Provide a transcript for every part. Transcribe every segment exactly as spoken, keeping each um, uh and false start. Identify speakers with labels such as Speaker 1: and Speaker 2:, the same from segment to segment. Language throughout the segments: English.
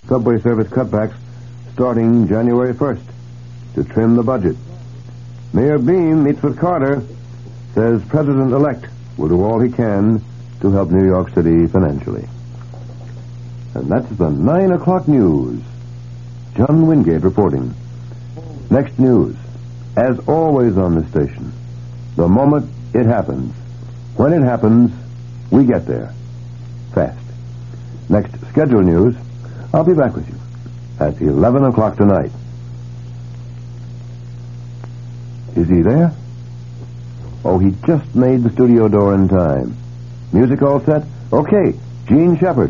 Speaker 1: subway service cutbacks starting January first to trim the budget. Mayor Beam meets with Carter, says President-elect will do all he can to help New York City financially. And that's the nine o'clock news. John Wingate reporting. Next news, as always on this station, the moment it happens. When it happens, we get there. Fast. Next scheduled news, I'll be back with you at eleven o'clock tonight. Is he there? Oh, he just made the studio door in time. Music all set? Okay, Gene Shepard.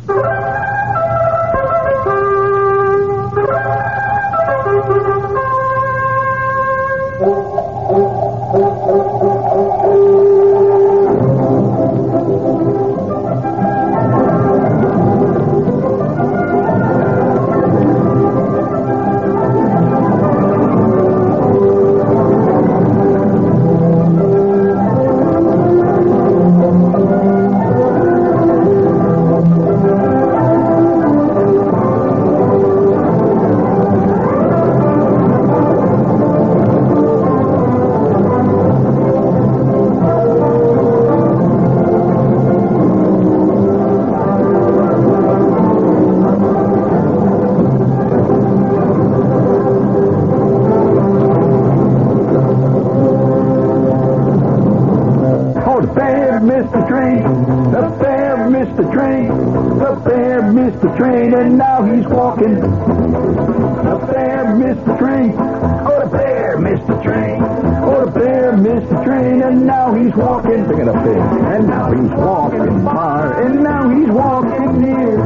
Speaker 2: And now he's walking. The bear missed the train. Oh, the bear missed the train. Oh, the bear missed the train. And now he's walking. Picking up big. And now he's walking far. And now he's walking near.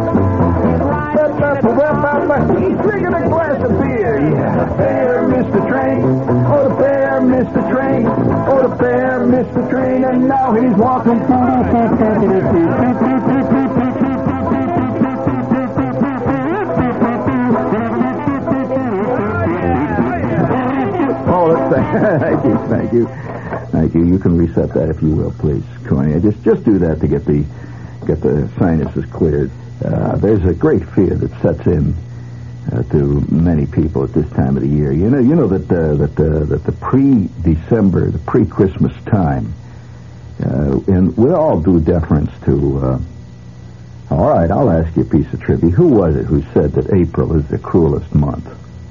Speaker 2: He's drinking a glass of beer. Yeah. The bear missed the train. Oh, the bear missed the train. Oh, the bear missed the train. And now he's walking.
Speaker 3: Thank you, thank you. Thank you. You can reset that if you will, please, Corny. Just just do that to get the get the sinuses cleared. Uh, there's a great fear that sets in uh, to many people at this time of the year. You know, you know that uh, that uh, that the pre-December, the pre-Christmas time, uh, and we all do deference to. Uh, all right, I'll ask you a piece of trivia. Who was it who said that April is the cruelest month?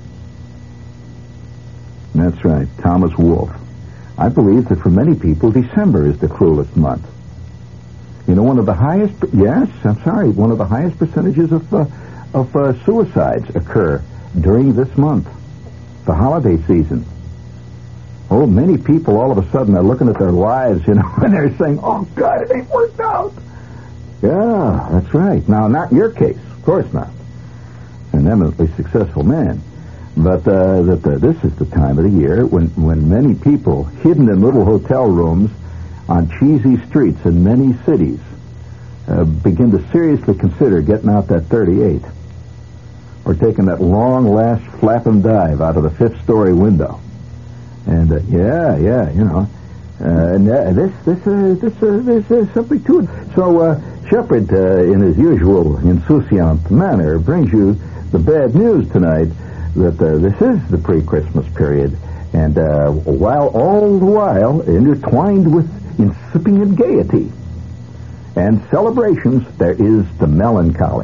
Speaker 3: That's right, Thomas Wolfe. I believe that for many people, December is the cruelest month. You know, one of the highest, yes, I'm sorry, one of the highest percentages of uh, of uh, suicides occur during this month, the holiday season. Oh, many people all of a sudden are looking at their lives, you know, and they're saying, oh, God, it ain't worked out. Yeah, that's right. Now, not your case, of course not. An eminently successful man. But uh, that uh, this is the time of the year when, when many people, hidden in little hotel rooms on cheesy streets in many cities, uh, begin to seriously consider getting out that thirty-eight or taking that long last flap and dive out of the fifth-story window. And uh, yeah, yeah, you know, uh, and uh, this this uh, this uh, there's uh, something to it. So uh, Shepard, uh, in his usual insouciant manner, brings you the bad news tonight. That uh, this is the pre-Christmas period, and uh, while all the while intertwined with incipient gaiety and celebrations, there is the melancholy.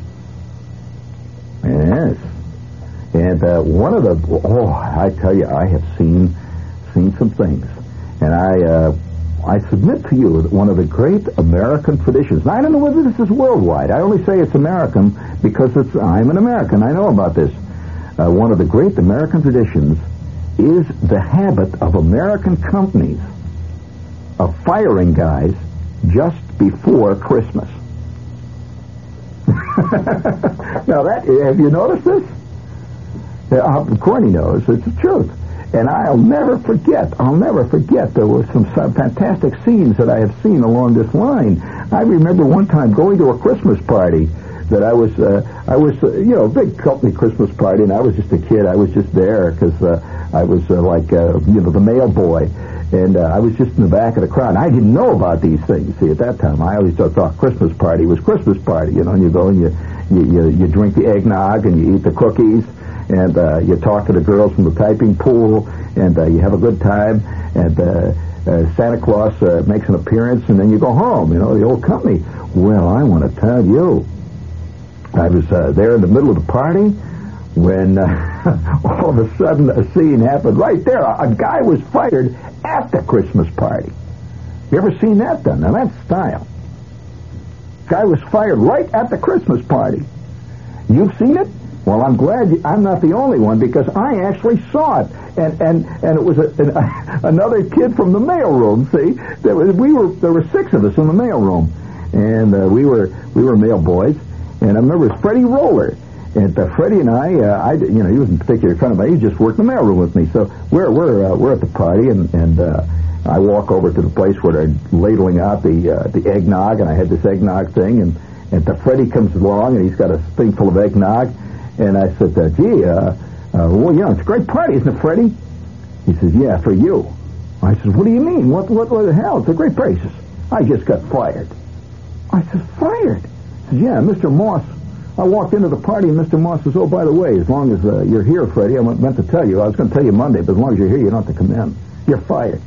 Speaker 3: Yes, and uh, one of the oh, I tell you, I have seen seen some things, and I uh, I submit to you that one of the great American traditions. Now, I don't know whether this is worldwide. I only say it's American because it's I'm an American. I know about this. Uh, one of the great American traditions is the habit of American companies of firing guys just before Christmas. Now, that have you noticed this? Uh, Corny knows it's the truth, and I'll never forget. I'll never forget. There were some, some fantastic scenes that I have seen along this line. I remember one time going to a Christmas party. That I was, uh, I was, uh, you know, a big company Christmas party, and I was just a kid. I was just there because uh, I was uh, like, uh, you know, the mail boy. And uh, I was just in the back of the crowd. And I didn't know about these things. See, at that time, I always thought Christmas party was Christmas party. You know, and you go and you you, you, you drink the eggnog and you eat the cookies. And uh, you talk to the girls from the typing pool. And uh, you have a good time. And uh, uh, Santa Claus uh, makes an appearance. And then you go home, you know, the old company. Well, I want to tell you, I was uh, there in the middle of the party when uh, all of a sudden a scene happened right there. A, a guy was fired at the Christmas party. You ever seen that done? Now, that's style. Guy was fired right at the Christmas party. You've seen it? Well, I'm glad you, I'm not the only one, because I actually saw it. And and, and it was a, an, a, another kid from the mailroom, see? There was, we were, there were six of us in the mailroom. And uh, we were we were mail boys. And I remember it was Freddie Roller. And uh, Freddie and I, uh, I, you know, he wasn't particularly friend of mine. He just worked in the mailroom with me. So we're we're uh, we're at the party, and and uh, I walk over to the place where they're ladling out the uh, the eggnog, and I had this eggnog thing, and and the Freddie comes along, and he's got a thing full of eggnog, and I said, uh, "Gee, uh, uh, well, you know, it's a great party, isn't it, Freddie?" He says, "Yeah, for you." I said, "What do you mean? What what, what the hell? It's a great party." He says, "I just got fired." I said, "Fired?" He says, "Yeah, Mister Moss." I walked into the party, and Mister Moss says, "Oh, by the way, as long as uh, you're here, Freddie, I meant to tell you. I was going to tell you Monday, but as long as you're here, you don't have to come in. You're fired."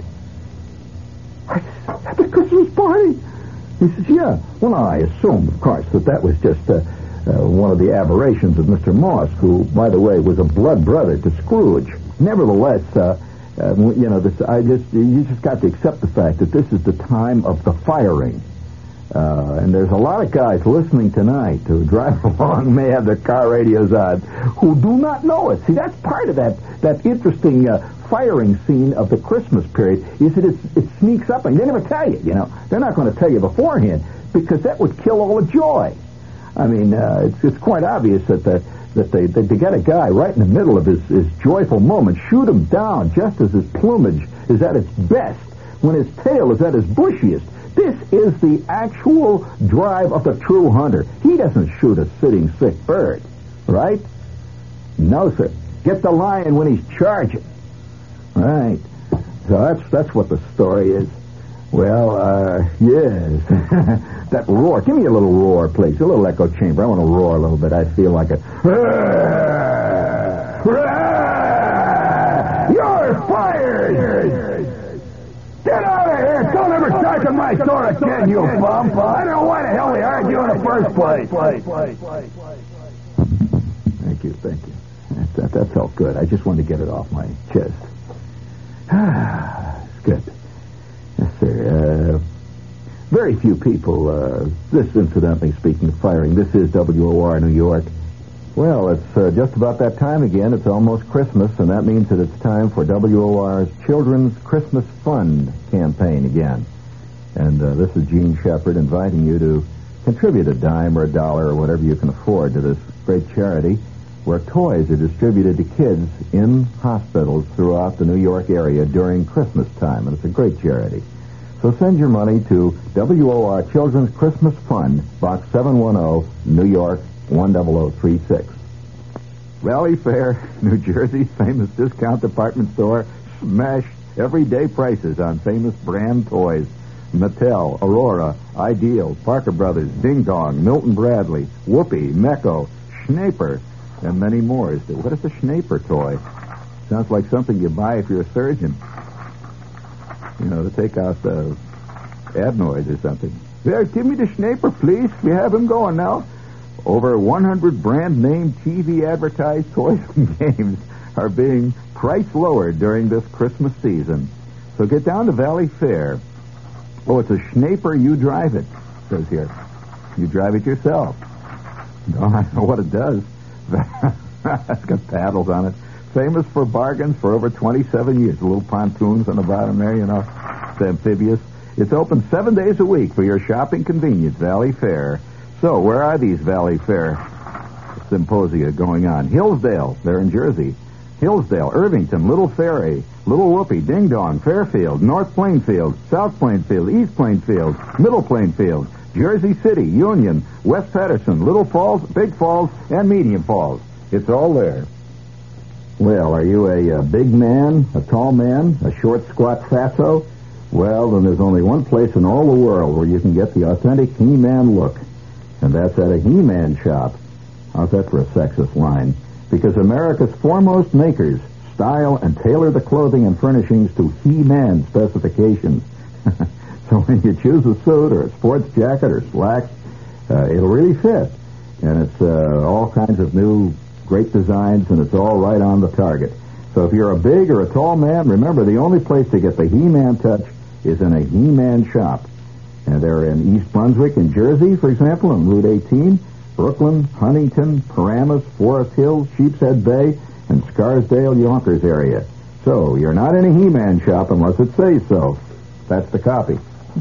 Speaker 3: I said, "At the Christmas party?" He says, "Yeah." Well, I assumed, of course, that that was just uh, uh, one of the aberrations of Mister Moss, who, by the way, was a blood brother to Scrooge. Nevertheless, uh, uh, you know, this, I just you just got to accept the fact that this is the time of the firing. Uh, and there's a lot of guys listening tonight who drive along, may have their car radios on, who do not know it. See, that's part of that that interesting uh, firing scene of the Christmas period, is that it's, it sneaks up, and they never tell you, you know. They're not going to tell you beforehand, because that would kill all the joy. I mean, uh, it's, it's quite obvious that the, that they, that they get a guy right in the middle of his, his joyful moment, shoot him down just as his plumage is at its best, when his tail is at its bushiest. This is the actual drive of the true hunter. He doesn't shoot a sitting sick bird, right? No, sir. Get the lion when he's charging. Right. So that's that's what the story is. Well, uh, yes. That roar. Give me a little roar, please. A little echo chamber. I want to roar a little bit. I feel like a... You're fired! Get out of here! Don't ever start in my store again, you bum! I don't know why the hell we hired you in the first place. Thank you, thank you. That, that, that felt good. I just wanted to get it off my chest. It's good. Yes, sir. Uh, very few people, uh, this incidentally speaking of firing, this is W O R New York. Well, it's uh, just about that time again. It's almost Christmas, and that means that it's time for W O R's Children's Christmas Fund campaign again. And uh, this is Gene Shepard inviting you to contribute a dime or a dollar or whatever you can afford to this great charity, where toys are distributed to kids in hospitals throughout the New York area during Christmas time. And it's a great charity. So send your money to W O R Children's Christmas Fund, Box seven one zero, New York, one zero zero three six. Valley Fair, New Jersey, famous discount department store, smash everyday prices on famous brand toys. Mattel, Aurora, Ideal, Parker Brothers, Ding Dong, Milton Bradley, Whoopi, Mecco, Schnaper, and many more. What is a Schnaper toy? Sounds like something you buy if you're a surgeon. You know, to take out the adenoids or something. There, give me the Schnaper, please. We have him going now. Over one hundred brand-name T V advertised toys and games are being price lowered during this Christmas season. So get down to Valley Fair. Oh, it's a Schnaper, you drive it, says here. You drive it yourself. No, I know what it does. It's got paddles on it. Famous for bargains for over twenty-seven years. Little pontoons on the bottom there, you know. It's amphibious. It's open seven days a week for your shopping convenience, Valley Fair. So, where are these Valley Fair symposia going on? Hillsdale, they're in Jersey. Hillsdale, Irvington, Little Ferry, Little Whoopi, Ding Dong, Fairfield, North Plainfield, South Plainfield, East Plainfield, Middle Plainfield, Jersey City, Union, West Patterson, Little Falls, Big Falls, and Medium Falls. It's all there. Well, are you a, a big man, a tall man, a short, squat fatso? Well, then there's only one place in all the world where you can get the authentic He-Man look, and that's at a He-Man shop. How's that for a sexist line? Because America's foremost makers style and tailor the clothing and furnishings to He-Man specifications. So when you choose a suit or a sports jacket or slacks, uh, it'll really fit. And it's uh, all kinds of new great designs, and it's all right on the target. So if you're a big or a tall man, remember the only place to get the He-Man touch is in a He-Man shop. And they're in East Brunswick in Jersey, for example, on Route eighteen, Brooklyn, Huntington, Paramus, Forest Hills, Sheepshead Bay, and Scarsdale, Yonkers area. So you're not in a He-Man shop unless it says so. That's the copy.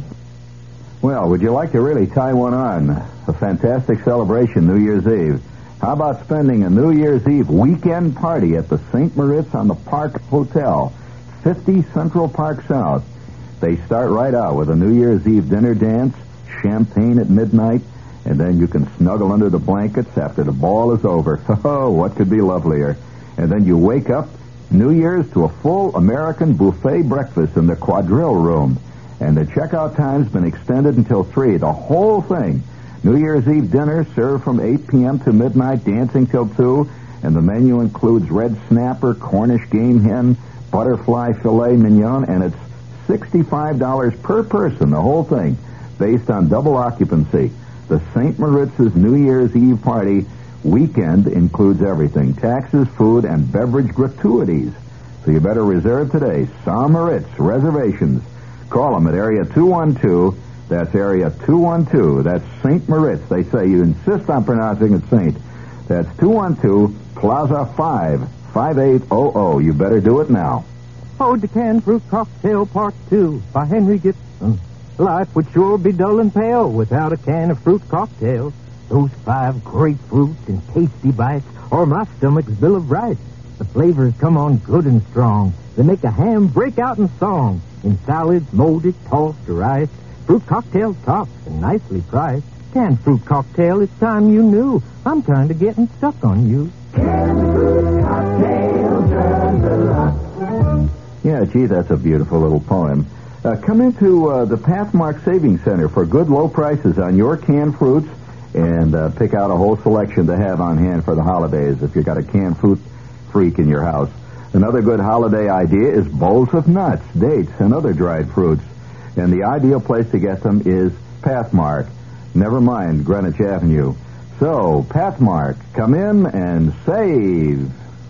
Speaker 3: Well, would you like to really tie one on? A fantastic celebration New Year's Eve. How about spending a New Year's Eve weekend party at the Saint Moritz on the Park Hotel, fifty Central Park South? They start right out with a New Year's Eve dinner dance, champagne at midnight, and then you can snuggle under the blankets after the ball is over. Oh, what could be lovelier? And then you wake up New Year's to a full American buffet breakfast in the Quadrille Room. And the checkout time's been extended until three. The whole thing. New Year's Eve dinner served from eight p.m. to midnight, dancing till two. And the menu includes red snapper, Cornish game hen, butterfly filet mignon, and it's sixty-five dollars per person, the whole thing, based on double occupancy. The Saint Moritz's New Year's Eve party weekend includes everything, taxes, food, and beverage gratuities. So you better reserve today. Saint Moritz Reservations. Call them at area two one two. That's area two one two. That's Saint Moritz. They say you insist on pronouncing it Saint. That's two one two Plaza five, five eight zero zero. You better do it now.
Speaker 4: Ode to Canned Fruit Cocktail Part two by Henry Gibson. Life would sure be dull and pale without a can of fruit cocktail. Those five great fruits and tasty bites are my stomach's bill of rights. The flavors come on good and strong. They make a ham break out in song. In salads, molded, tossed, or iced. Fruit cocktail tops and nicely priced. Canned fruit cocktail, it's time you knew. I'm kind of getting stuck on you.
Speaker 2: Canned fruit cocktail turns a lot.
Speaker 3: Yeah, gee, that's a beautiful little poem. Uh, come into uh, the Pathmark Savings Center for good low prices on your canned fruits and uh, pick out a whole selection to have on hand for the holidays if you've got a canned fruit freak in your house. Another good holiday idea is bowls of nuts, dates, and other dried fruits. And the ideal place to get them is Pathmark. Never mind Greenwich Avenue. So, Pathmark, come in and save.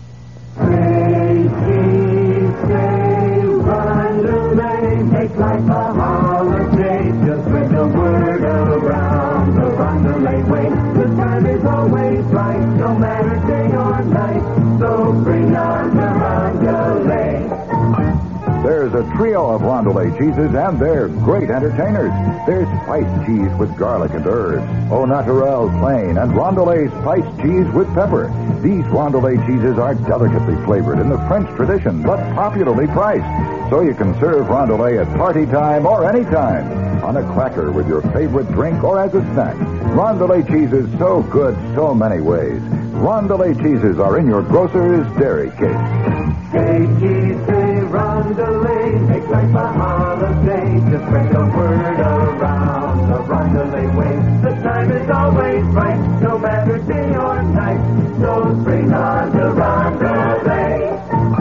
Speaker 2: Save, save, save, run the lane, make life a holiday. Just spread the word around the run the lane way. The time is always right, no matter day or night. So bring on the Rondelay.
Speaker 5: There's a trio of Rondelay cheeses, and they're great entertainers. There's spiced cheese with garlic and herbs, Au Naturel plain, and Rondelay spiced cheese with pepper. These Rondelay cheeses are delicately flavored in the French tradition, but popularly priced. So you can serve Rondelay at party time or any time, on a cracker with your favorite drink or as a snack. Rondelay cheese is so good so many ways. Rondelay cheeses are in your grocer's dairy case.
Speaker 2: Say cheese, say Rondelay, make life a holiday. Just spread the word around the Rondelay way. The time is always right, no matter day or night. So bring on the Rondelay.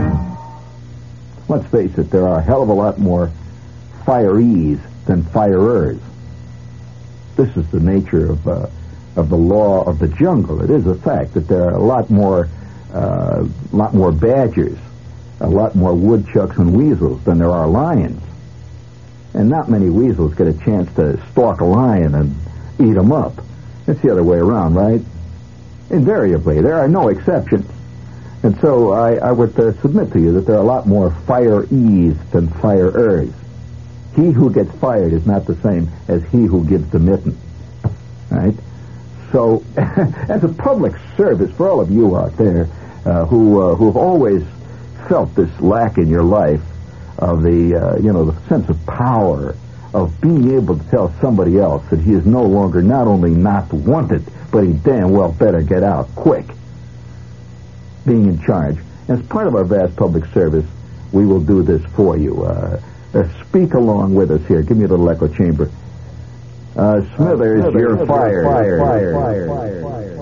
Speaker 3: Let's face it, there are a hell of a lot more firees than firers. This is the nature of uh, of the law of the jungle. It is a fact that there are a lot more, uh, lot more badgers, a lot more woodchucks and weasels than there are lions. And not many weasels get a chance to stalk a lion and eat him up. It's the other way around, right? Invariably, there are no exceptions. And so I, I would uh, submit to you that there are a lot more firees than firers. He who gets fired is not the same as he who gives the mitten. Right? So, as a public service for all of you out there uh, who uh, who have always felt this lack in your life of the uh, you know the sense of power of being able to tell somebody else that he is no longer not only not wanted, but he damn well better get out quick. Being in charge, As part of our vast public service, we will do this for you. Uh, uh, speak along with us here. Give me a little echo chamber. Uh, Smithers, uh, Smithers, you're fired. Fired. Fired. Fired. Fired. Fired.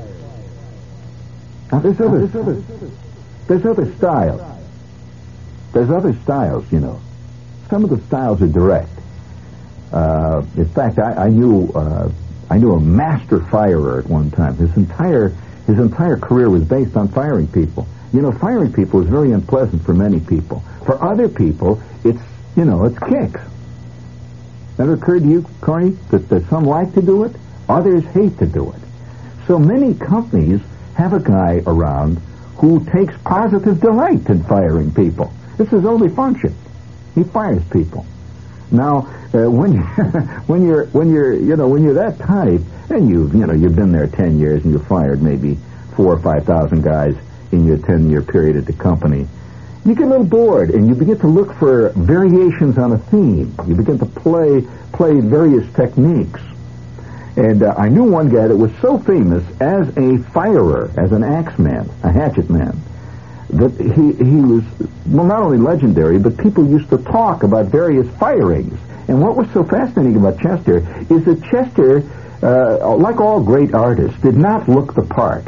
Speaker 3: Now, there's other, there's other, there's other styles. There's other styles, you know. Some of the styles are direct. Uh, in fact, I, I knew uh, I knew a master firer at one time. His entire his entire career was based on firing people. You know, firing people is very unpleasant for many people. For other people, it's you know, it's kicks. Ever occurred to you, Corny, that, that some like to do it, others hate to do it. So many companies have a guy around who takes positive delight in firing people. This is his only function. He fires people. Now, uh, when you, when you're when you're you know when you're that type, and you've you know you've been there ten years and you've fired maybe four or five thousand guys in your ten year period at the company, you get a little bored and you begin to look for variations on a theme. You begin to play play various techniques. And uh, I knew one guy that was so famous as a firer, as an axe man, a hatchet man, that he he was, well, not only legendary, but people used to talk about various firings. And what was so fascinating about Chester is that Chester, uh, like all great artists, did not look the part.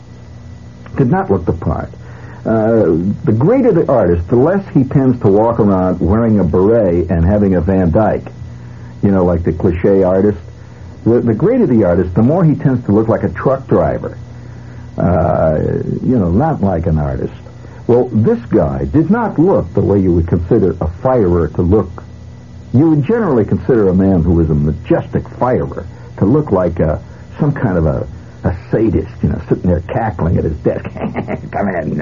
Speaker 3: Did not look the part. Uh, the greater the artist, the less he tends to walk around wearing a beret and having a Van Dyke. You know, like the cliche artist. The, the greater the artist, the more he tends to look like a truck driver. Uh, you know, not like an artist. Well, this guy did not look the way you would consider a firer to look. You would generally consider a man who was a majestic firer to look like a, some kind of a, a sadist, you know, sitting there cackling at his desk. Come in.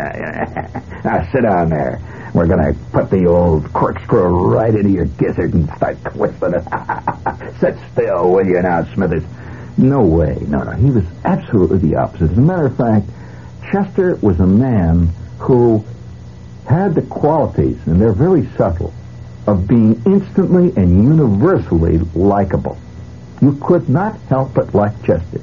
Speaker 3: Now sit down there. We're going to put the old corkscrew right into your gizzard and start twisting it. Sit still, will you now, Smithers? No way. No, no. He was absolutely the opposite. As a matter of fact, Chester was a man who had the qualities, and they're very subtle, of being instantly and universally likable. You could not help but like Chester.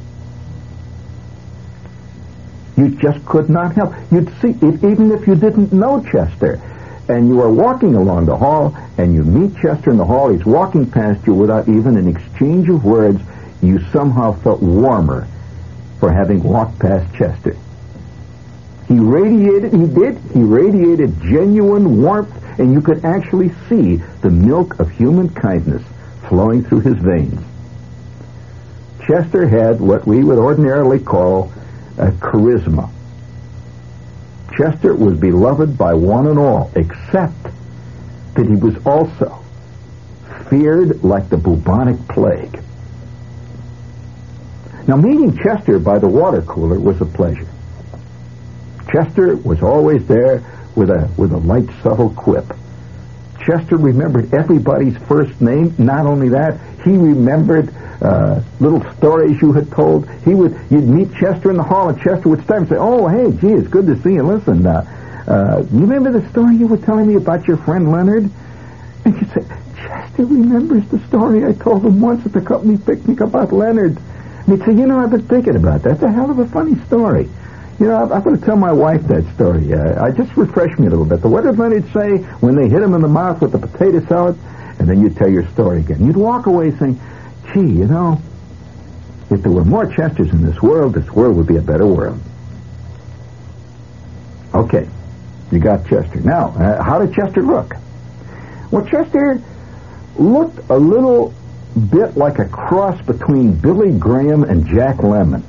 Speaker 3: You just could not help. You'd see it even if you didn't know Chester. And you are walking along the hall, and you meet Chester in the hall. He's walking past you without even an exchange of words. You somehow felt warmer for having walked past Chester. He radiated, he did, he radiated genuine warmth, and you could actually see the milk of human kindness flowing through his veins. Chester had what we would ordinarily call a charisma. Chester was beloved by one and all, except that he was also feared like the bubonic plague. Now, meeting Chester by the water cooler was a pleasure. Chester was always there with a with a light, subtle quip. Chester remembered everybody's first name. Not only that, he remembered uh, little stories you had told. He would, you'd meet Chester in the hall, and Chester would start and say, "Oh, hey, gee, it's good to see you. Listen, uh, uh, you remember the story you were telling me about your friend Leonard?" And you'd say, "Chester remembers the story I told him once at the company picnic about Leonard." And he'd say, "You know, I've been thinking about that. That's a hell of a funny story. You know, I'm going to tell my wife that story. Uh, I just refresh me a little bit. What did Leonard say when they hit him in the mouth with the potato salad?" And then you'd tell your story again. You'd walk away saying, "Gee, you know, if there were more Chesters in this world, this world would be a better world." Okay, you got Chester. Now, uh, how did Chester look? Well, Chester looked a little bit like a cross between Billy Graham and Jack Lemmon.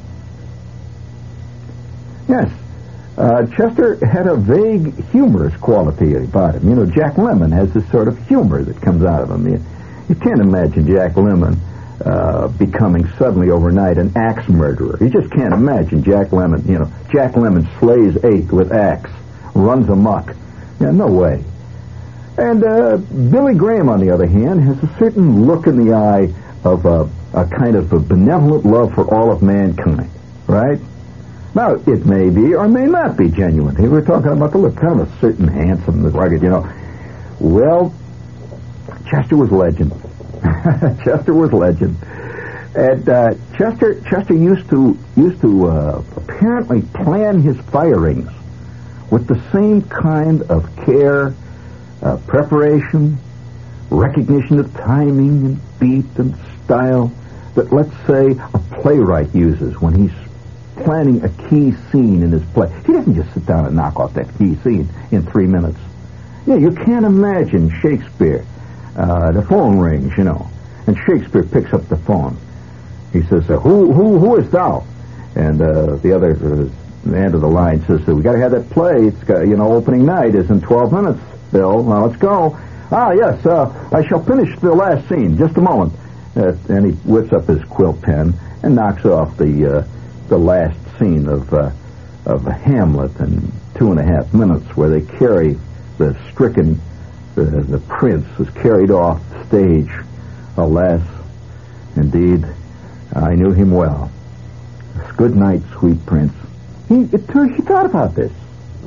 Speaker 3: Yes, uh, Chester had a vague, humorous quality about him. You know, Jack Lemmon has this sort of humor that comes out of him. You, you can't imagine Jack Lemmon uh, becoming suddenly overnight an axe murderer. You just can't imagine Jack Lemmon, you know, Jack Lemmon slays eight with axe, runs amok. Yeah, no way. And uh, Billy Graham, on the other hand, has a certain look in the eye of a, a kind of a benevolent love for all of mankind, right? Now, it may be or may not be genuine. Here we're talking about the look, kind of a certain handsome, rugged, you know. Well, Chester was legend. Chester was legend. And uh, Chester Chester used to used to uh, apparently plan his firings with the same kind of care, uh, preparation, recognition of timing and beat and style that, let's say, a playwright uses when he's planning a key scene in his play. He doesn't just sit down and knock off that key scene in three minutes. Yeah, you can't imagine Shakespeare. Uh, the phone rings, you know, and Shakespeare picks up the phone. He says, uh, who, who, who is thou? And uh, the other, uh, the end of the line says, we got to have that play. It's got, you know, opening night is in twelve minutes, Bill. Now let's go. Ah, yes, uh, I shall finish the last scene. Just a moment. Uh, and he whips up his quill pen and knocks off the uh, the last scene of uh, of Hamlet in two and a half minutes, where they carry the stricken, uh, the prince is carried off the stage. Alas, indeed, I knew him well. Good night, sweet prince. He, it turns, he thought about this.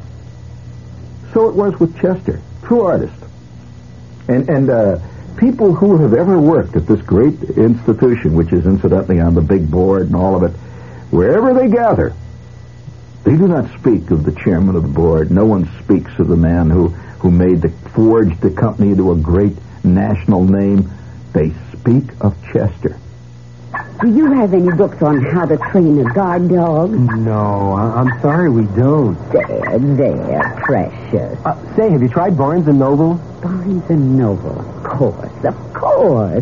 Speaker 3: So it was with Chester, true artist. And and uh, people who have ever worked at this great institution, which is incidentally on the big board and all of it, wherever they gather, they do not speak of the chairman of the board. No one speaks of the man who, who made the forged the company into a great national name. They speak of Chester.
Speaker 6: Do you have any books on how to train a guard dog?
Speaker 7: No, I- I'm sorry we don't.
Speaker 6: There, there, precious.
Speaker 7: Uh, say, have you tried Barnes and Noble?
Speaker 6: Barnes and Noble, of course, of course.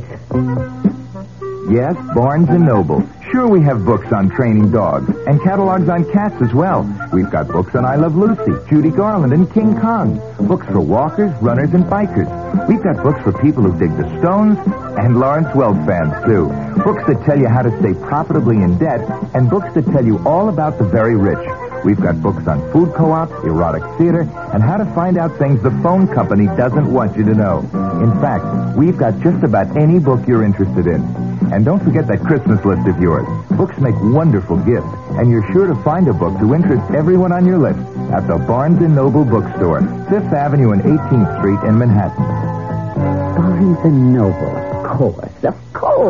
Speaker 8: Yes, Barnes and Noble. Sure, we have books on training dogs and catalogs on cats as well. We've got books on I Love Lucy, Judy Garland, and King Kong. Books for walkers, runners, and bikers. We've got books for people who dig the Stones and Lawrence Welk fans, too. Books that tell you how to stay profitably in debt and books that tell you all about the very rich. We've got books on food co-op, erotic theater, and how to find out things the phone company doesn't want you to know. In fact, we've got just about any book you're interested in. And don't forget that Christmas list of yours. Books make wonderful gifts, and you're sure to find a book to interest everyone on your list at the Barnes and Noble Bookstore, Fifth Avenue and eighteenth Street in Manhattan.
Speaker 6: Barnes and Noble, of course, of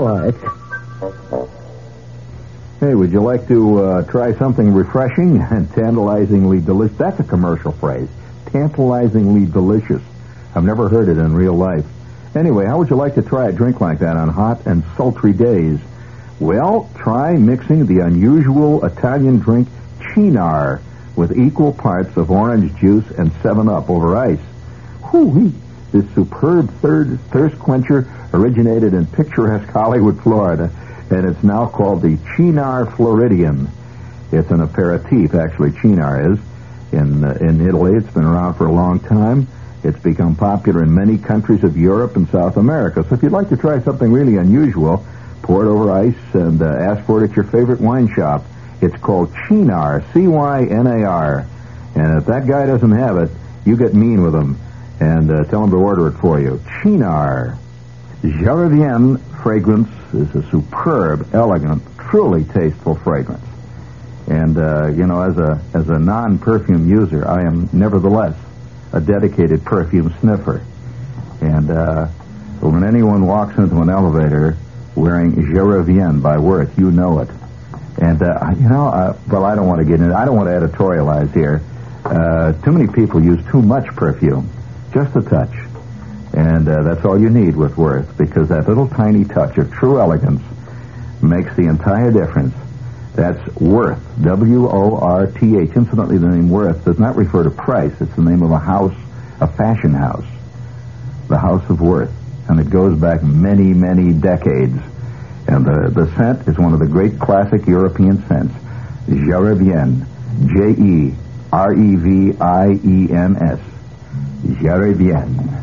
Speaker 6: course.
Speaker 3: Hey, would you like to uh, try something refreshing and tantalizingly delicious? That's a commercial phrase. Tantalizingly delicious. I've never heard it in real life. Anyway, how would you like to try a drink like that on hot and sultry days? Well, try mixing the unusual Italian drink Cynar with equal parts of orange juice and seven up over ice. Whew, this superb third thirst quencher originated in picturesque Hollywood, Florida, and it's now called the Cynar Floridian. It's an aperitif, actually, Cynar is. In, uh, in Italy, it's been around for a long time. It's become popular in many countries of Europe and South America. So if you'd like to try something really unusual, pour it over ice and uh, ask for it at your favorite wine shop. It's called Cynar, C Y N A R. And if that guy doesn't have it, you get mean with him and uh, tell him to order it for you. Cynar. Giravienne fragrance is a superb, elegant, truly tasteful fragrance. And, uh, you know, as a as a non-perfume user, I am nevertheless a dedicated perfume sniffer. And uh, when anyone walks into an elevator wearing Giravienne by Worth, you know it. And, uh, you know, uh, well, I don't want to get into it. I don't want to editorialize here. Uh, too many people use too much perfume. Just a touch. And uh, that's all you need with Worth, because that little tiny touch of true elegance makes the entire difference. That's Worth, W O R T H. Incidentally, the name Worth does not refer to price. It's the name of a house, a fashion house, the House of Worth. And it goes back many, many decades. And the, the scent is one of the great classic European scents, Giravienne, J E R E V I E N S, Giravienne.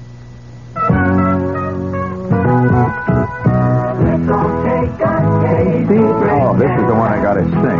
Speaker 3: Oh, this is the one I gotta sing.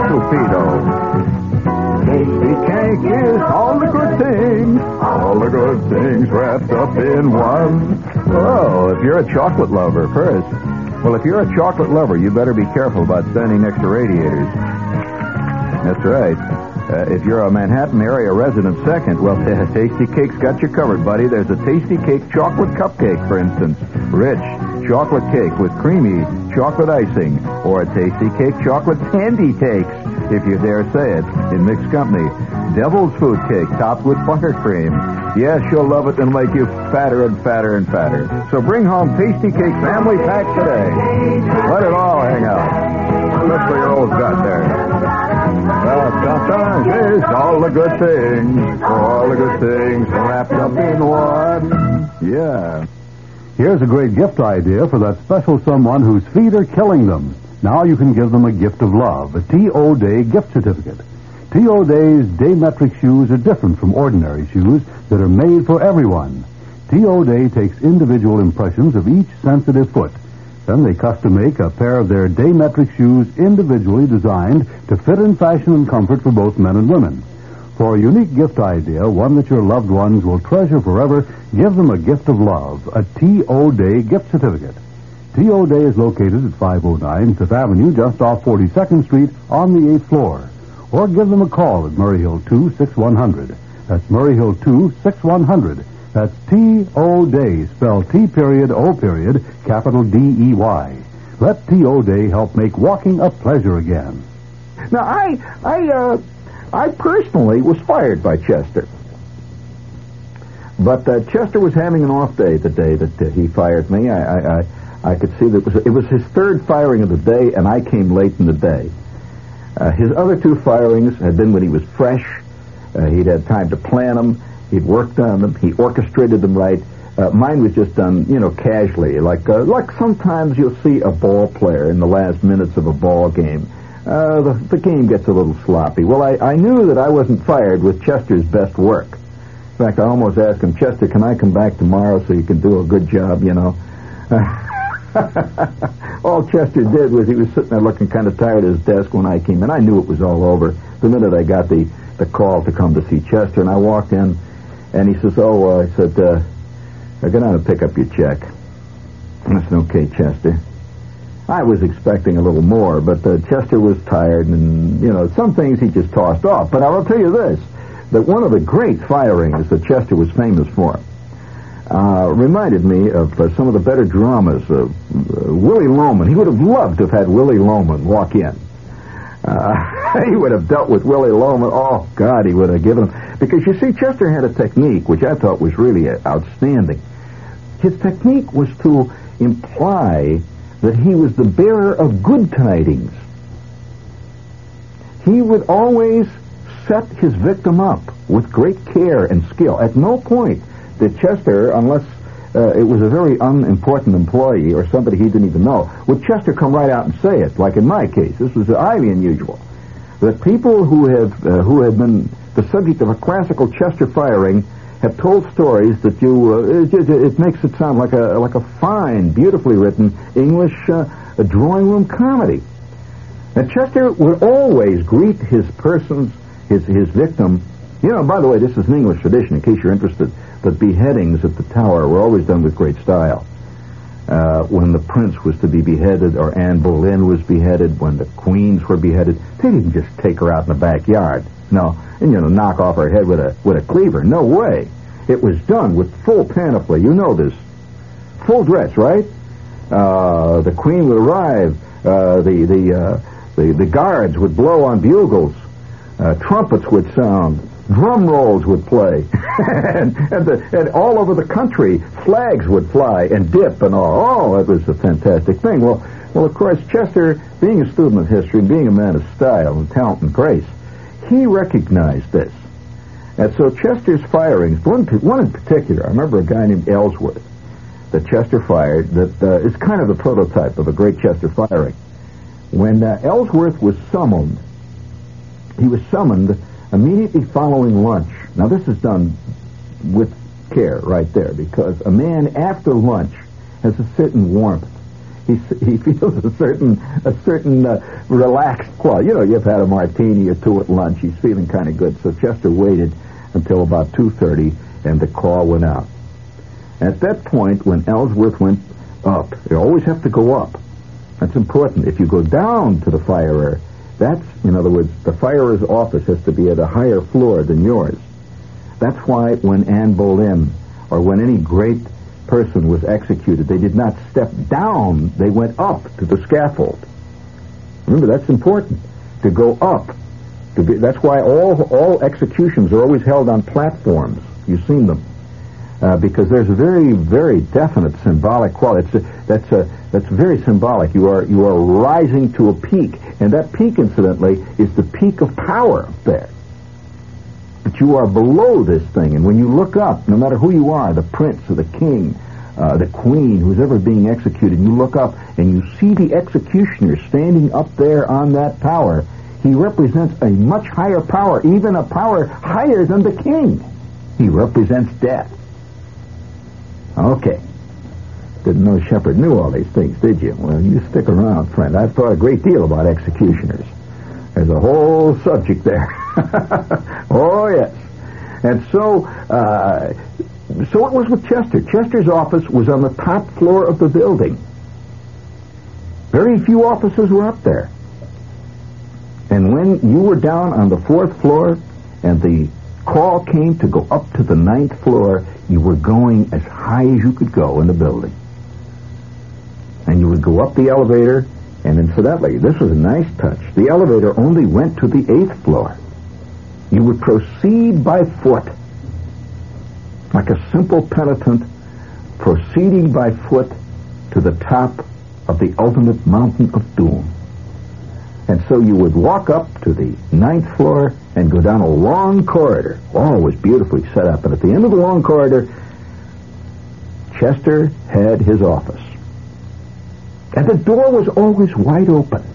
Speaker 3: It's Stupido. Tasty cake is all the good things, all the good things wrapped up in one. Oh, if you're a chocolate lover, first. Well, if you're a chocolate lover, you better be careful about standing next to radiators. That's right. Uh, if you're a Manhattan area resident, second, well, Tasty Cake's got you covered, buddy. There's a Tasty Cake chocolate cupcake, for instance. Rich chocolate cake with creamy chocolate icing, or a Tasty Cake chocolate candy cakes
Speaker 5: if you dare say it, in mixed company. Devil's Food Cake topped with buttercream. Yes, you'll love it and make you fatter and fatter and fatter. So bring home Tasty Cake Family Pack today. Let it all hang out. Look for your old gut there. Well, sometimes it's all the good things, all the good things wrapped up in one. Yeah.
Speaker 9: Here's a great gift idea for that special someone whose feet are killing them. Now you can give them a gift of love, a T O Day gift certificate. T O Day's Daymetric shoes are different from ordinary shoes that are made for everyone. T O Day takes individual impressions of each sensitive foot. Then they custom make a pair of their Daymetric shoes individually designed to fit in fashion and comfort for both men and women. For a unique gift idea, one that your loved ones will treasure forever, give them a gift of love, a T O Day gift certificate. T O Day is located at five oh nine Fifth Avenue, just off forty-second Street, on the eighth floor. Or give them a call at Murray Hill two, sixty-one hundred. That's Murray Hill two, sixty-one hundred. That's T O Day, spelled T period O period, capital D E Y. Let T O Day help make walking a pleasure again.
Speaker 3: Now, I, I, uh, I personally was fired by Chester. But uh, Chester was having an off day the day that uh, he fired me. I, I, I, I could see that it was, it was his third firing of the day, and I came late in the day. Uh, his other two firings had been when he was fresh. Uh, he'd had time to plan them. He'd worked on them. He orchestrated them right. Uh, mine was just done, you know, casually, like uh, like sometimes you'll see a ball player in the last minutes of a ball game. Uh, the, the game gets a little sloppy. Well, I, I knew that I wasn't fired with Chester's best work. In fact, I almost asked him, Chester, can I come back tomorrow so you can do a good job, you know? All Chester did was he was sitting there looking kind of tired at his desk when I came in. I knew it was all over the minute I got the, the call to come to see Chester, and I walked in, and he says, oh, uh, I said, uh, I go down and pick up your check. And I said, okay, Chester. I was expecting a little more, but uh, Chester was tired, and, you know, some things he just tossed off. But I will tell you this, that one of the great firings that Chester was famous for uh, reminded me of uh, some of the better dramas of uh, Willie Loman. He would have loved to have had Willie Loman walk in. Uh, he would have dealt with Willie Loman. Oh, God, he would have given him. Because, you see, Chester had a technique which I thought was really outstanding. His technique was to imply that he was the bearer of good tidings. He would always set his victim up with great care and skill. At no point did Chester, unless uh, it was a very unimportant employee or somebody he didn't even know, would Chester come right out and say it, like in my case. This was highly unusual. That people who have uh, who have been the subject of a classical Chester firing have told stories that you uh, it, it makes it sound like a like a fine, beautifully written English uh, a drawing room comedy. And Chester would always greet his persons, his his victim. You know, by the way, this is an English tradition, in case you're interested. The beheadings at the Tower were always done with great style. Uh, when the prince was to be beheaded, or Anne Boleyn was beheaded, when the queens were beheaded, they didn't just take her out in the backyard. No, and you know, knock off her head with a with a cleaver. No way. It was done with full panoply. You know this. Full dress, right? Uh, the queen would arrive. Uh, the the, uh, the the guards would blow on bugles. Uh, trumpets would sound. Drum rolls would play. and, and, the, and all over the country, flags would fly and dip and all. Oh, it was a fantastic thing. Well, well, of course, Chester, being a student of history and being a man of style and talent and grace, he recognized this. And so Chester's firings, one, one in particular, I remember a guy named Ellsworth that Chester fired that uh, is kind of the prototype of a great Chester firing. When uh, Ellsworth was summoned, he was summoned immediately following lunch. Now, this is done with care right there, because a man after lunch has a certain warmth. He he feels a certain a certain uh, relaxed quality. You know, you've had a martini or two at lunch. He's feeling kind of good. So Chester waited until about two thirty, and the call went out. At that point, when Ellsworth went up, you always have to go up. That's important. If you go down to the firer, that's, in other words, the firer's office has to be at a higher floor than yours. That's why when Anne Boleyn, or when any great person was executed, they did not step down, they went up to the scaffold. Remember, that's important. to go up. To be, that's why all all executions are always held on platforms. You've seen them. Uh, because there's a very, very definite symbolic quality. It's a, that's a, that's very symbolic. You are you are rising to a peak, and that peak, incidentally, is the peak of power up there. But you are below this thing, and when you look up, no matter who you are, the prince or the king, uh, the queen, who's ever being executed, you look up and you see the executioner standing up there on that tower. He represents a much higher power, even a power higher than the king. He represents death. Okay. Didn't know Shepard knew all these things, did you? Well, you stick around, friend. I've thought a great deal about executioners. There's a whole subject there. Oh, yes. And so, uh, so it was with Chester. Chester's office was on the top floor of the building. Very few offices were up there. And when you were down on the fourth floor and the call came to go up to the ninth floor, you were going as high as you could go in the building. And you would go up the elevator, and incidentally, this was a nice touch. The elevator only went to the eighth floor. You would proceed by foot, like a simple penitent, proceeding by foot to the top of the ultimate mountain of doom. And so you would walk up to the ninth floor and go down a long corridor. All was beautifully set up. And at the end of the long corridor, Chester had his office. And the door was always wide open.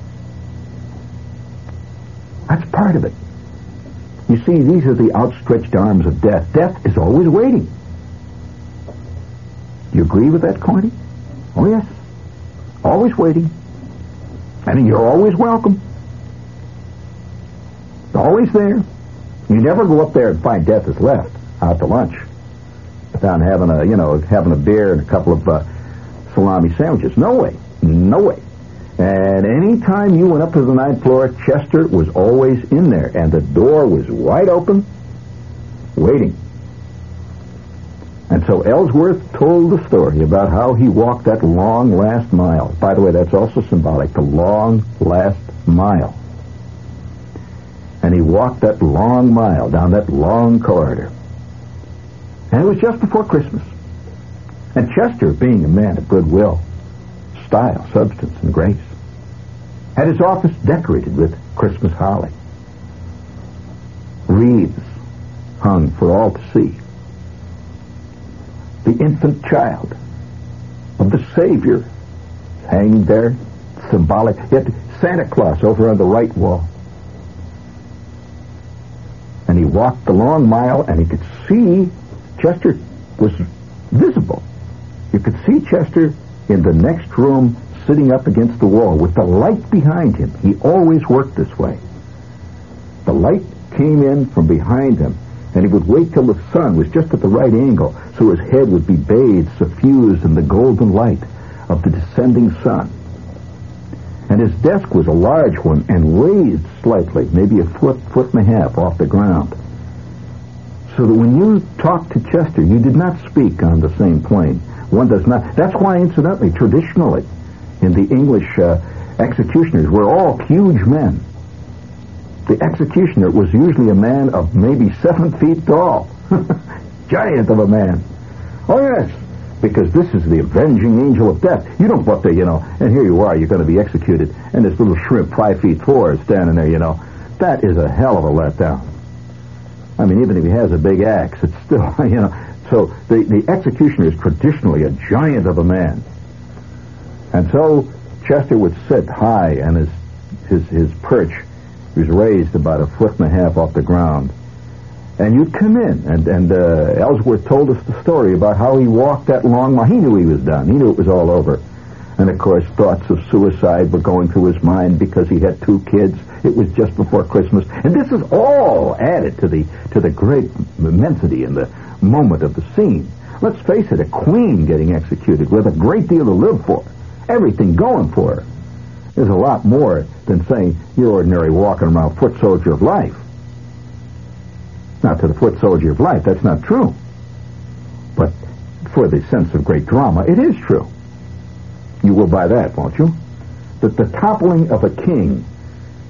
Speaker 3: That's part of it. You see, these are the outstretched arms of death. Death is always waiting. Do you agree with that, Corny? Oh, yes. Always waiting. And you're always welcome. Always there. You never go up there and find death is left out to lunch. Down having a, you know, having a beer and a couple of uh, salami sandwiches. No way. No way. And any time you went up to the ninth floor, Chester was always in there. And the door was wide open, waiting. And so Ellsworth told the story about how he walked that long last mile. By the way, that's also symbolic, the long last mile. And he walked that long mile down that long corridor. And it was just before Christmas. And Chester, being a man of goodwill, style, substance, and grace, had his office decorated with Christmas holly. Wreaths hung for all to see. The infant child of the Savior hanging there, symbolic. Yet Santa Claus over on the right wall. And he walked the long mile, and he could see Chester was visible. You could see Chester in the next room sitting up against the wall with the light behind him. He always worked this way. The light came in from behind him, and he would wait till the sun was just at the right angle so his head would be bathed, suffused in the golden light of the descending sun. And his desk was a large one and raised slightly, maybe a foot, foot and a half off the ground. So that when you talked to Chester, you did not speak on the same plane. One does not. That's why, incidentally, traditionally, in the English uh, executioners were all huge men. The executioner was usually a man of maybe seven feet tall. Giant of a man. Oh, yes, because this is the avenging angel of death. You don't put the, you know, and here you are, you're going to be executed, and this little shrimp five feet four is standing there, you know. That is a hell of a letdown. I mean, even if he has a big axe, it's still, you know. So the, the executioner is traditionally a giant of a man. And so Chester would sit high, and his his, his perch was raised about a foot and a half off the ground. And you'd come in, and, and uh, Ellsworth told us the story about how he walked that long mile. He knew he was done. He knew it was all over. And, of course, thoughts of suicide were going through his mind because he had two kids. It was just before Christmas. And this is all added to the to the great immensity and the moment of the scene. Let's face it, a queen getting executed with a great deal to live for, everything going for her, is a lot more than saying you're ordinary walking around foot soldier of life. Not to the foot soldier of life, that's not true. But for the sense of great drama, it is true. You will buy that, won't you? That the toppling of a king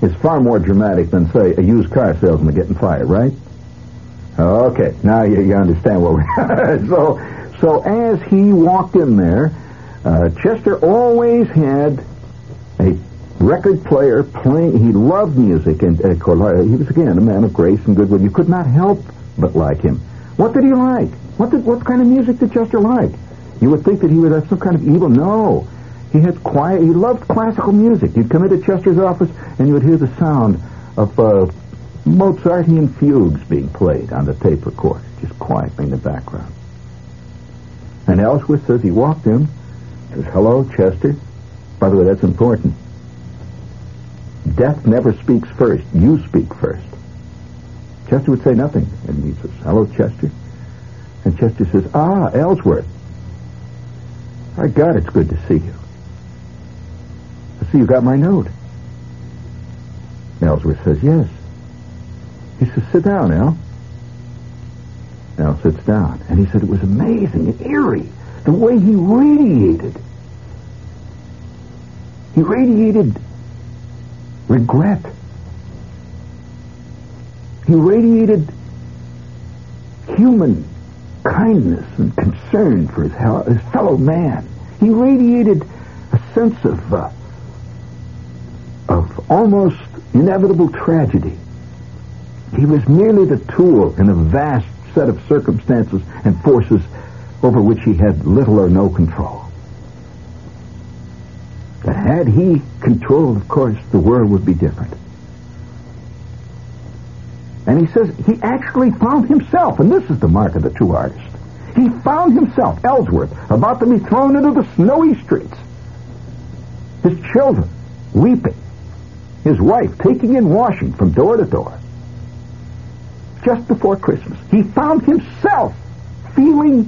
Speaker 3: is far more dramatic than, say, a used car salesman getting fired, right? Okay, now you, you understand what we're... so, so as he walked in there, uh, Chester always had a record player playing. He loved music, and uh, he was, again, a man of grace and goodwill. You could not help but like him. What did he like? What did, what kind of music did Chester like? You would think that he would have some kind of evil. No. He had quiet. He loved classical music. You'd come into Chester's office, and you would hear the sound of uh, Mozartian fugues being played on the tape recorder, just quietly in the background. And Ellsworth says he walked in, says, "Hello, Chester." By the way, that's important. Death never speaks first. You speak first. Chester would say nothing. And he says, "Hello, Chester." And Chester says, "Ah, Ellsworth. My God, it's good to see you. I see you got my note." Ellsworth says, "Yes." He says, "Sit down, El." El sits down. And he said it was amazing and eerie, the way he radiated. He radiated regret. He radiated human kindness and concern for his, his fellow man. He radiated a sense of uh, of almost inevitable tragedy. He was merely the tool in a vast set of circumstances and forces over which he had little or no control. But had he control, of course, the world would be different. And he says he actually found himself, and this is the mark of the true artist. He found himself, Ellsworth, about to be thrown into the snowy streets. His children weeping. His wife taking in washing from door to door. Just before Christmas, he found himself feeling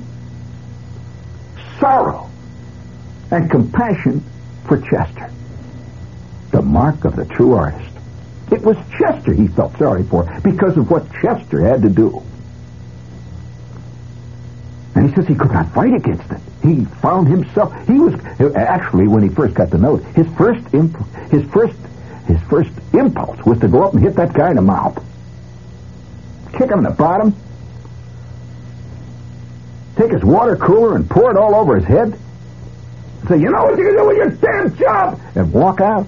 Speaker 3: sorrow and compassion for Chester. The mark of the true artist. It was Chester he felt sorry for because of what Chester had to do. And he says he could not fight against it. He found himself, he was, actually, when he first got the note, his first, imp, his first, his first impulse was to go up and hit that guy in the mouth. Kick him in the bottom. Take his water cooler and pour it all over his head. Say, "You know what you're going to do with your damn job," and walk out.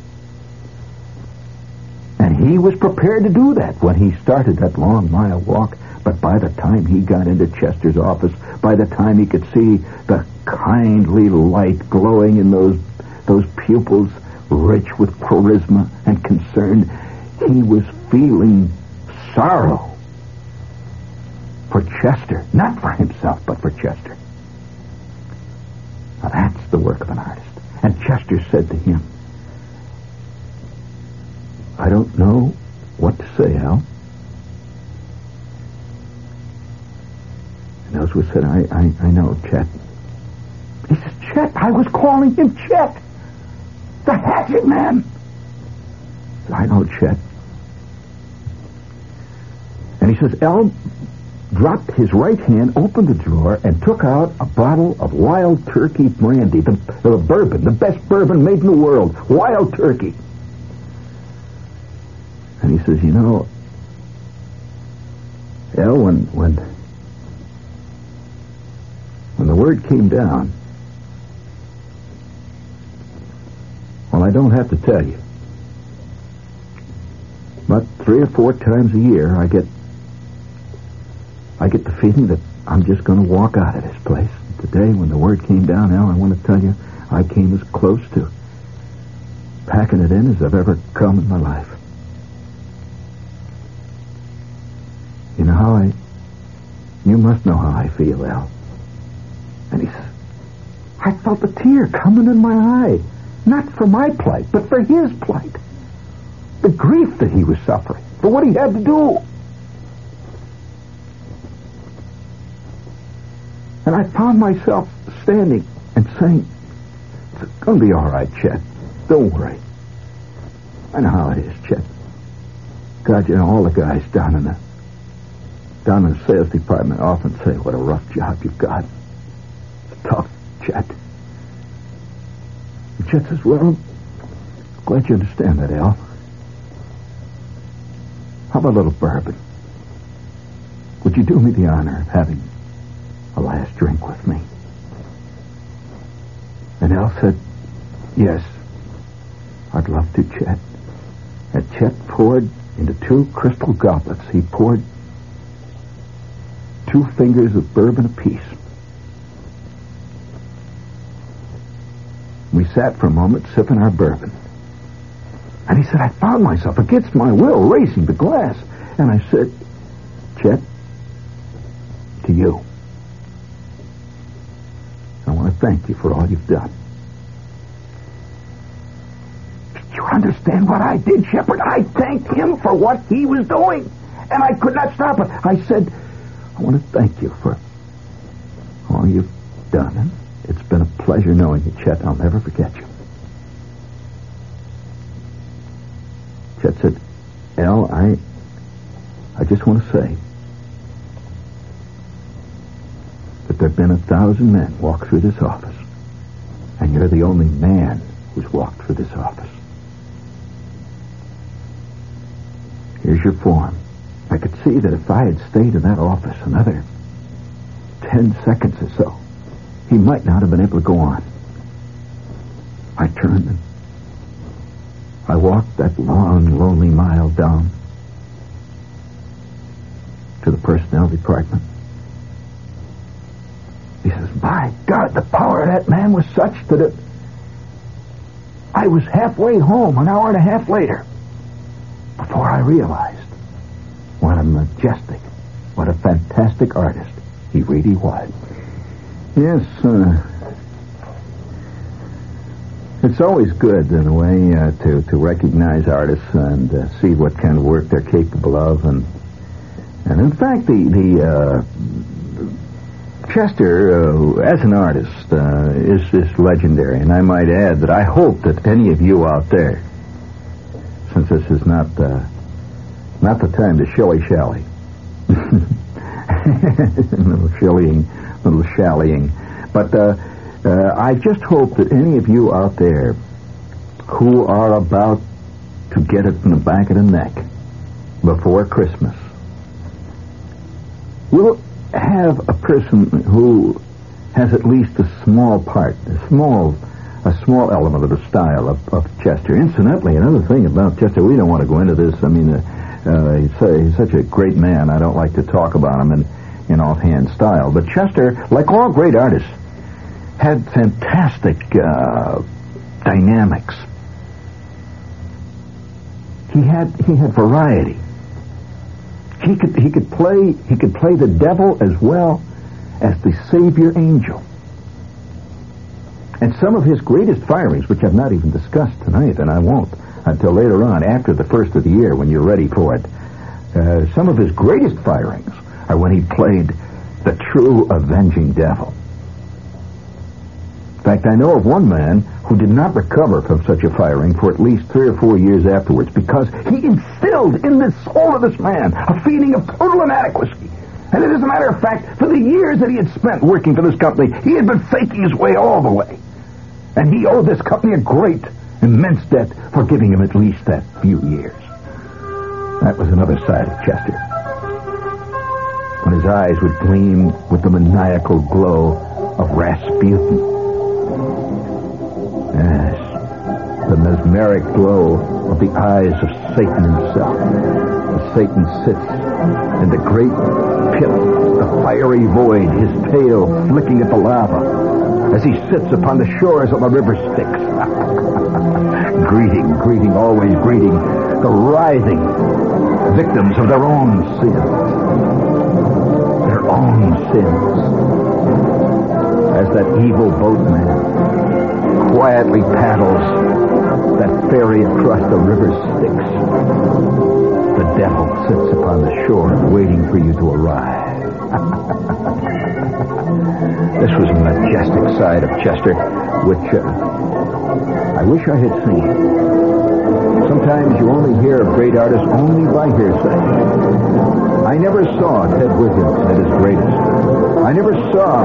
Speaker 3: And he was prepared to do that when he started that long mile walk. But by the time he got into Chester's office, by the time he could see the kindly light glowing in those those pupils, rich with charisma and concern, he was feeling sorrow for Chester. Not for himself, but for Chester. Now that's the work of an artist. And Chester said to him, "I don't know what to say, Al." And Ellsworth said, I, I, I know, Chet. He says, "Chet, I was calling him Chet. The hatchet man." He said, "I know, Chet." And he says, El dropped his right hand, opened the drawer, and took out a bottle of Wild Turkey brandy, the, the bourbon, the best bourbon made in the world, Wild Turkey. And he says, "You know, El, when, when, when the word came down, well, I don't have to tell you, but three or four times a year I get I get the feeling that I'm just going to walk out of this place. Today, when the word came down, Al, I want to tell you, I came as close to packing it in as I've ever come in my life. You know how I... You must know how I feel, Al." And he says, "I felt a tear coming in my eye. Not for my plight, but for his plight. The grief that he was suffering, for what he had to do. And I found myself standing and saying, 'It's going to be all right, Chet. Don't worry. I know how it is, Chet. God, you know, all the guys down in the down in the sales department often say what a rough job you've got. It's tough, Chet.' And Chet says, 'Well, glad you understand that, Al. How about a little bourbon? Would you do me the honor of having a last drink with me? And Al said, yes, I'd love to, Chet. And Chet poured into two crystal goblets. He poured two fingers of bourbon apiece. We sat for a moment sipping our bourbon. And he said, I found myself against my will raising the glass. And I said, Chet, to you. I want to thank you for all you've done. Did you understand what I did, Shepard? I thanked him for what he was doing. And I could not stop it. I said, I want to thank you for all you've done. And it's been a pleasure knowing you, Chet. I'll never forget you. Chet said, Al, I, I just want to say that there have been a thousand men walk through this office, and you're the only man who's walked through this office. Here's your form. I could see that if I had stayed in that office another ten seconds or so, he might not have been able to go on. I turned and I walked that long, lonely mile down to the personnel department. He says, my God, the power of that man was such that it... I was halfway home an hour and a half later before I realized what a majestic, what a fantastic artist he really was. Yes, uh, it's always good, in a way, uh, to, to recognize artists and uh, see what kind of work they're capable of. And, and in fact, the, the uh, Chester, uh, as an artist, uh, is, is legendary. And I might add that I hope that any of you out there, since this is not uh, not the time to shilly-shally, a little shillying, a little shallying, but uh, uh, I just hope that any of you out there who are about to get it in the back of the neck before Christmas will have a person who has at least a small part, a small, a small element of the style of, of Chester. Incidentally, another thing about Chester, we don't want to go into this. I mean, uh, uh, he's, uh, he's such a great man. I don't like to talk about him in, in offhand style. But Chester, like all great artists, had fantastic uh, dynamics. He had he had variety. He could he could play he could play the devil as well as the savior angel. And some of his greatest firings, which I've not even discussed tonight, and I won't until later on, after the first of the year, when you're ready for it, uh, some of his greatest firings are when he played the true avenging devil. In fact, I know of one man who did not recover from such a firing for at least three or four years afterwards, because he instilled in the soul of this man a feeling of total inadequacy. And as a matter of fact, for the years that he had spent working for this company, he had been faking his way all the way. And he owed this company a great, immense debt for giving him at least that few years. That was another side of Chester, when his eyes would gleam with the maniacal glow of Rasputin. Yes, the mesmeric glow of the eyes of Satan himself. As Satan sits in the great pit, the fiery void, his tail flicking at the lava, as he sits upon the shores of the river Styx. greeting, greeting, always greeting the writhing victims of their own sins. Their own sins. As that evil boatman quietly paddles that ferry across the river Styx, the devil sits upon the shore waiting for you to arrive. This was a majestic side of Chester, which uh, I wish I had seen. Sometimes you only hear of great artists only by hearsay. I never saw Ted Williams at his greatest. I never saw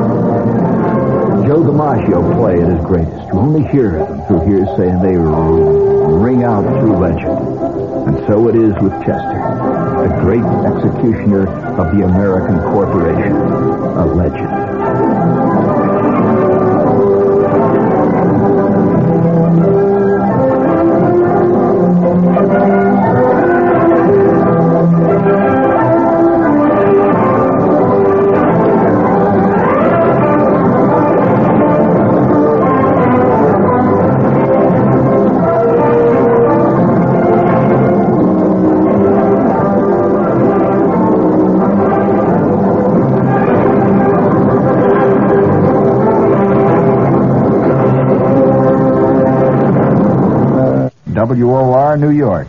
Speaker 3: Joe DiMaggio play at his greatest. You only hear them through hearsay, and they ring out through legend. And so it is with Chester, the great executioner of the American corporation, a legend.
Speaker 8: W O R New York.